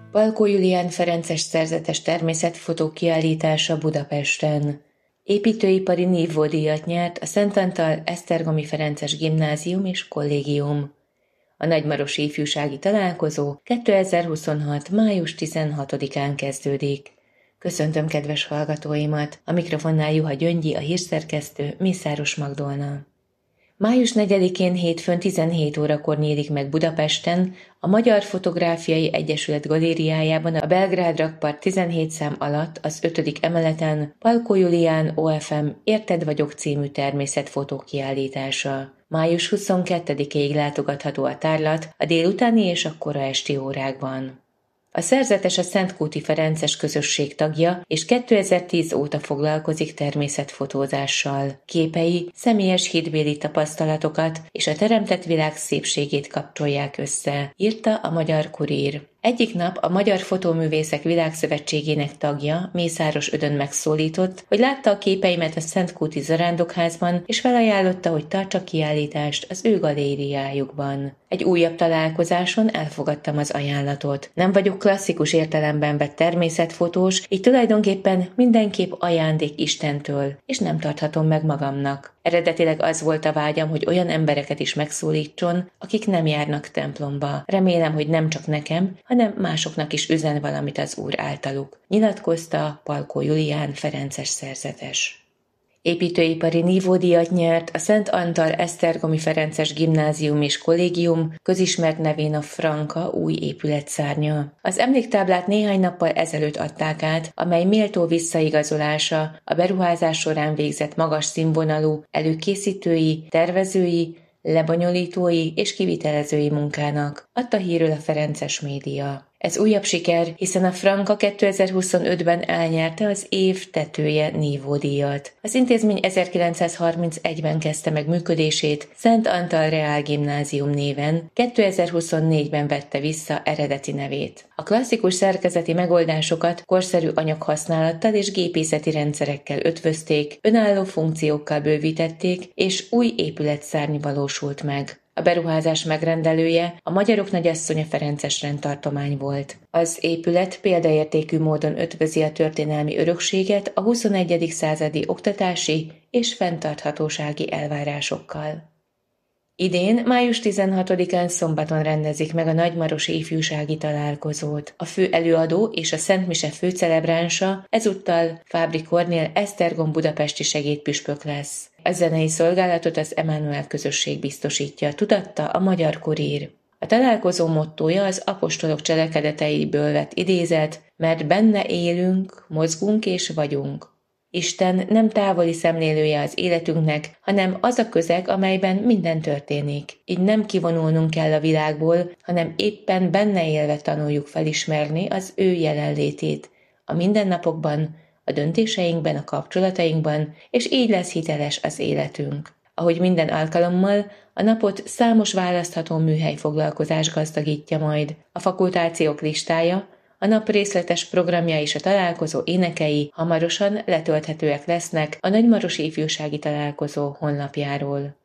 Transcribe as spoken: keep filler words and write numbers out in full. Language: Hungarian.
Palkó Julián ferences szerzetes természetfotó kiállítása Budapesten. Építőipari nívódíjat nyert a Szent Antal Esztergomi Ferences Gimnázium és Kollégium. A nagymarosi ifjúsági találkozó kétezer-huszonhat. május tizenhatodikán kezdődik. Köszöntöm kedves hallgatóimat, a mikrofonnál Juha Gyöngyi, a hírszerkesztő, Mészáros Magdolna. május negyedikén hétfőn tizenhét órakor nyílik meg Budapesten, a Magyar Fotográfiai Egyesület galériájában a Belgrád rakpart tizenhét szám alatt az ötödik emeleten Palkó Julián o ef em Érted vagyok című természetfotó kiállítása. május huszonkettedikéig látogatható a tárlat a délutáni és a kora esti órákban. A szerzetes a Szentkúti Ferences közösség tagja, és kétezer-tíz óta foglalkozik természetfotózással. Képei személyes hitbéli tapasztalatokat és a teremtett világ szépségét kapcsolják össze, írta a Magyar Kurír. Egyik nap a Magyar Fotóművészek Világszövetségének tagja, Mészáros Ödön megszólított, hogy látta a képeimet a Szentkúti Zarándokházban, és felajánlotta, hogy tartsa kiállítást az ő galériájukban. Egy újabb találkozáson elfogadtam az ajánlatot. Nem vagyok klasszikus értelemben vett természetfotós, így tulajdonképpen mindenképp ajándék Istentől, és nem tarthatom meg magamnak. Eredetileg az volt a vágyam, hogy olyan embereket is megszólítson, akik nem járnak templomba. Remélem, hogy nem csak nekem, hanem másoknak is üzen valamit az Úr általuk, nyilatkozta Palkó Julián ferences szerzetes. Építőipari nívódíjat nyert a Szent Antal Esztergomi Ferences Gimnázium és Kollégium, közismert nevén a Franka új épületszárnya. Az emléktáblát néhány nappal ezelőtt adták át, amely méltó visszaigazolása a beruházás során végzett magas színvonalú előkészítői, tervezői, lebonyolítói és kivitelezői munkának, adta hírül a Ferences média. Ez újabb siker, hiszen a Franka kétezer-huszonötben elnyerte az év tetője nívódíjat. Az intézmény ezerkilencszázharmincegyben kezdte meg működését Szent Antal Reálgimnázium néven, kétezer-huszonnégyben vette vissza eredeti nevét. A klasszikus szerkezeti megoldásokat korszerű anyaghasználattal és gépészeti rendszerekkel ötvözték, önálló funkciókkal bővítették, és új épületszárny valósult meg. A beruházás megrendelője a Magyarok Nagyasszonya Ferences rendtartomány volt. Az épület példaértékű módon ötvözi a történelmi örökséget a huszonegyedik századi oktatási és fenntarthatósági elvárásokkal. Idén, május tizenhatodikán szombaton rendezik meg a nagymarosi ifjúsági találkozót. A fő előadó és a Szent Mise főcelebránsa ezúttal Fábry Kornél Esztergom budapesti segédpüspök lesz. A zenei szolgálatot az Emmanuel közösség biztosítja, tudatta a Magyar Kurír. A találkozó mottója az apostolok cselekedeteiből vett idézet, mert benne élünk, mozgunk és vagyunk. Isten nem távoli szemlélője az életünknek, hanem az a közeg, amelyben minden történik. Így nem kivonulnunk kell a világból, hanem éppen benne élve tanuljuk felismerni az ő jelenlétét a mindennapokban, a döntéseinkben, a kapcsolatainkban, és így lesz hiteles az életünk. Ahogy minden alkalommal, a napot számos választható műhelyfoglalkozás gazdagítja majd. A fakultációk listája, a nap részletes programja és a találkozó énekei hamarosan letölthetőek lesznek a Nagymarosi Ifjúsági Találkozó honlapjáról.